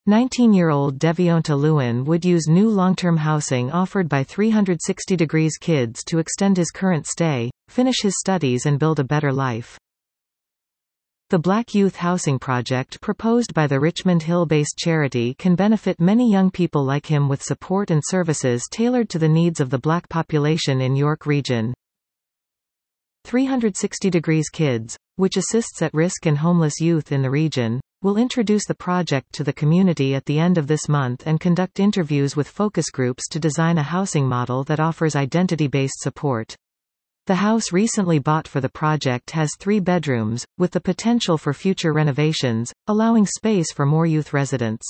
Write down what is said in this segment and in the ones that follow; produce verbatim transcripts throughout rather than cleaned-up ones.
nineteen-year-old Devionta Lewin would use new long-term housing offered by three sixty degrees Kids to extend his current stay, finish his studies and build a better life. The Black Youth Housing Project proposed by the Richmond Hill-based charity can benefit many young people like him with support and services tailored to the needs of the black population in York Region. three sixty degrees Kids, which assists at-risk and homeless youth in the region, will introduce the project to the community at the end of this month and conduct interviews with focus groups to design a housing model that offers identity-based support. The house recently bought for the project has three bedrooms, with the potential for future renovations, allowing space for more youth residents.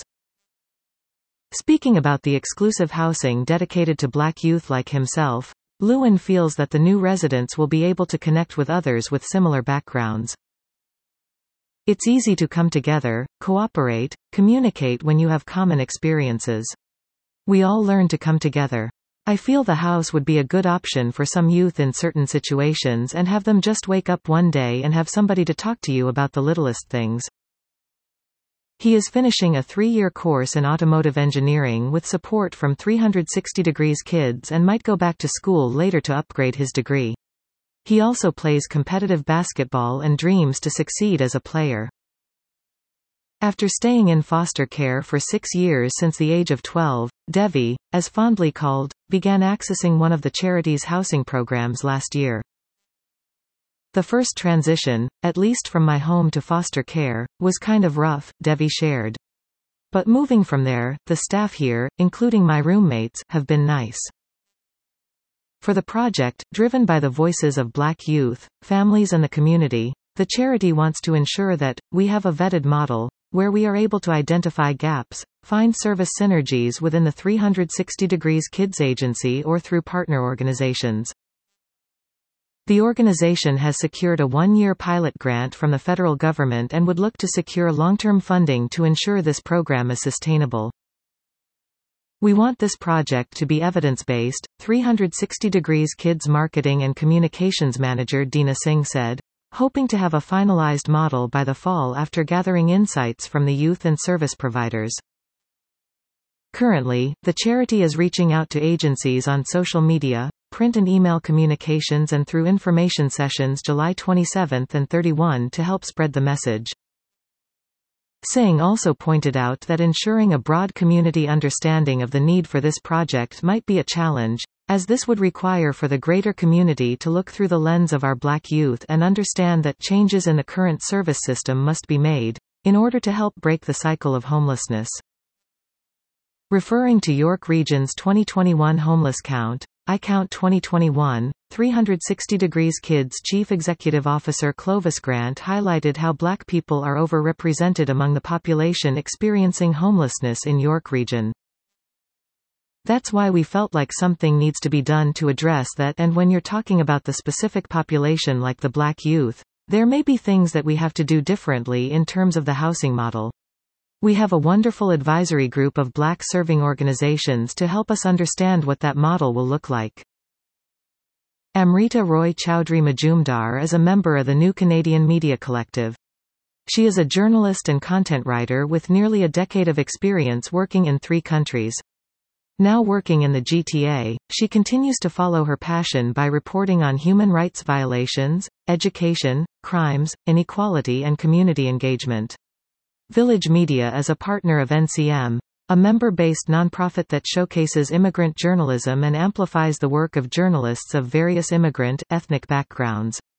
Speaking about the exclusive housing dedicated to black youth like himself, Lewin feels that the new residents will be able to connect with others with similar backgrounds. It's easy to come together, cooperate, communicate when you have common experiences. We all learn to come together. I feel the house would be a good option for some youth in certain situations and have them just wake up one day and have somebody to talk to you about the littlest things. He is finishing a three-year course in automotive engineering with support from three sixty degrees Kids and might go back to school later to upgrade his degree. He also plays competitive basketball and dreams to succeed as a player. After staying in foster care for six years since the age of twelve, Devi, as fondly called, began accessing one of the charity's housing programs last year. The first transition, at least from my home to foster care, was kind of rough, Devi shared. But moving from there, the staff here, including my roommates, have been nice. For the project, driven by the voices of black youth, families and the community, the charity wants to ensure that we have a vetted model, where we are able to identify gaps, find service synergies within the three sixty degrees Kids agency or through partner organizations. The organization has secured a one-year pilot grant from the federal government and would look to secure long-term funding to ensure this program is sustainable. We want this project to be evidence-based, three sixty degrees Kids marketing and communications manager Dina Singh said, hoping to have a finalized model by the fall after gathering insights from the youth and service providers. Currently, the charity is reaching out to agencies on social media, print and email communications and through information sessions July twenty-seventh and thirty-first to help spread the message. Singh also pointed out that ensuring a broad community understanding of the need for this project might be a challenge, as this would require for the greater community to look through the lens of our black youth and understand that changes in the current service system must be made, in order to help break the cycle of homelessness. Referring to York Region's twenty twenty-one homeless count, I Count twenty twenty-one, three sixty degrees Kids Chief Executive Officer Clovis Grant highlighted how black people are overrepresented among the population experiencing homelessness in York Region. That's why we felt like something needs to be done to address that, and when you're talking about the specific population like the black youth, there may be things that we have to do differently in terms of the housing model. We have a wonderful advisory group of black serving organizations to help us understand what that model will look like. Amrita Roy Chowdhury Majumdar is a member of the New Canadian Media Collective. She is a journalist and content writer with nearly a decade of experience working in three countries. Now working in the G T A, she continues to follow her passion by reporting on human rights violations, education, crimes, inequality and community engagement. Village Media is a partner of N C M, a member-based nonprofit that showcases immigrant journalism and amplifies the work of journalists of various immigrant, ethnic backgrounds.